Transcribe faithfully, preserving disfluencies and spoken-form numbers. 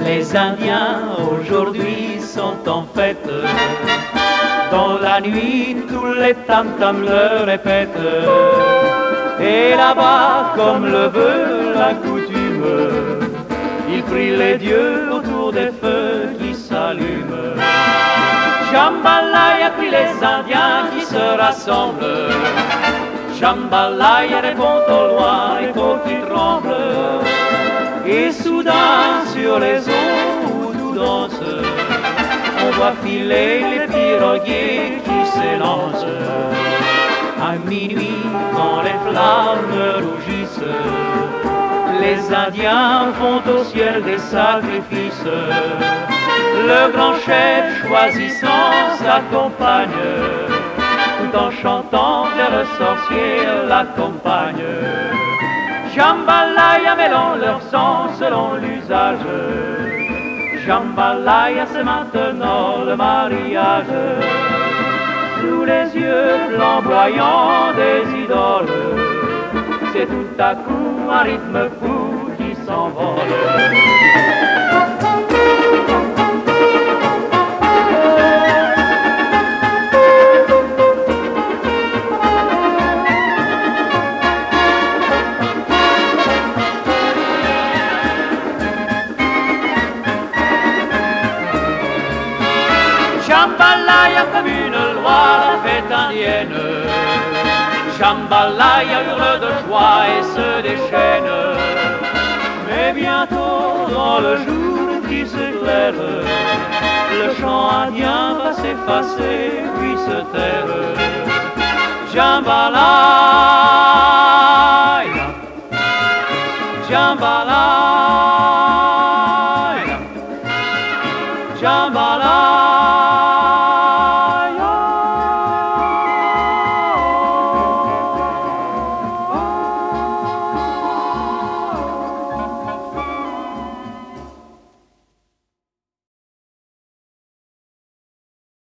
Les Indiens aujourd'hui sont en fête. Dans la nuit, tous les tam-tams le répètent. Et là-bas, comme le veut la coutume, ils prient les dieux autour des feux qui s'allument. Jambalaya prie les Indiens qui se rassemblent. Jambalaya répond au loin, l'écho qui tremble. Et soudain, sur les eaux où tout danse, on voit filer les piroguiers qui s'élancent. À minuit, quand les flammes rougissent, les Indiens font au ciel des sacrifices. Le grand chef choisissant sa compagne, tout en chantant vers le sorcier l'accompagne. Jambalaya mêlant leur sang selon l'usage. Jambalaya c'est maintenant le mariage. Sous les yeux flamboyants des idoles, c'est tout à coup un rythme fou qui s'envole. Jambalaya comme une loi, la fête indienne. Jambalaya hurle de joie et se déchaîne. Mais bientôt dans le jour qui s'éclaire, le chant indien va s'effacer puis se taire. Jambalaya, Jambalaya, Jambalaya.